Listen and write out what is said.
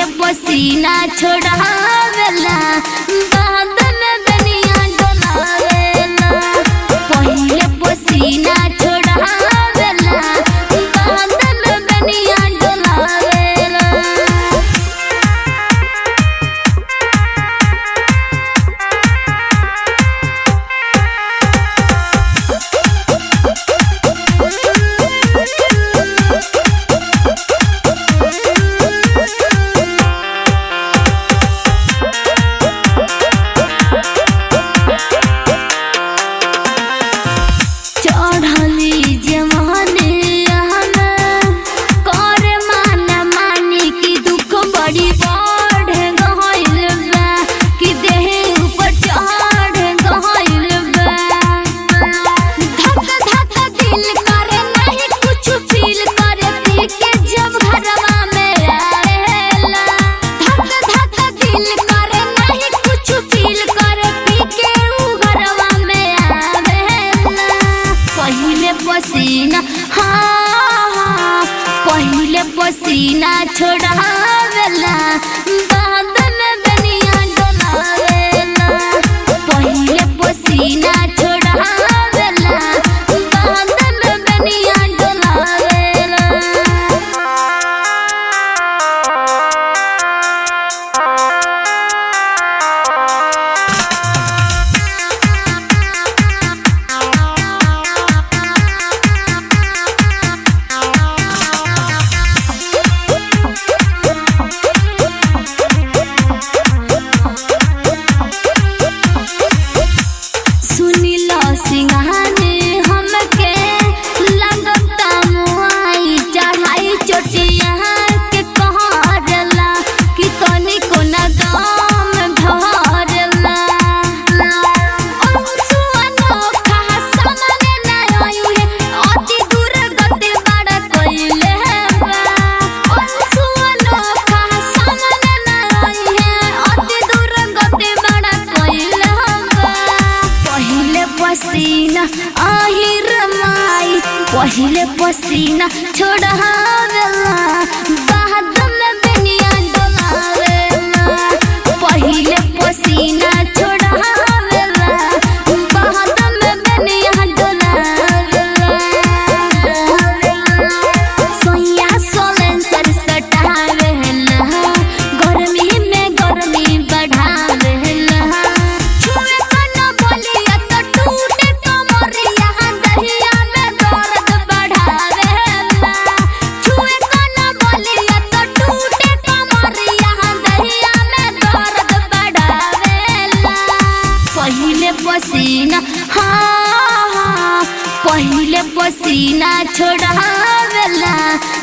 पसीना छोड़ावेला बाद में बनिया डोलावेला पहिले पसीना छोड़ावेला बाद में बनिया डोलावेला। पसीना हाँ पहिले पसीना छोड़ावेला बाद में बनिया डोलावेला पहिले पसीना छोड़ावेला बाद में बनिया डोलावेला। पसीना आहिर माई पहिले पसीना छोड़ावेला बाद में बनिया डोलावेला पहिले पसीना छोड़ावेला बाद में बनिया डोलावेला। सोया सोलन सर सटावेला गर्मी में गर्मी बढ़ावेला पसीना हाँ पहिले पसीना छोड़ावेला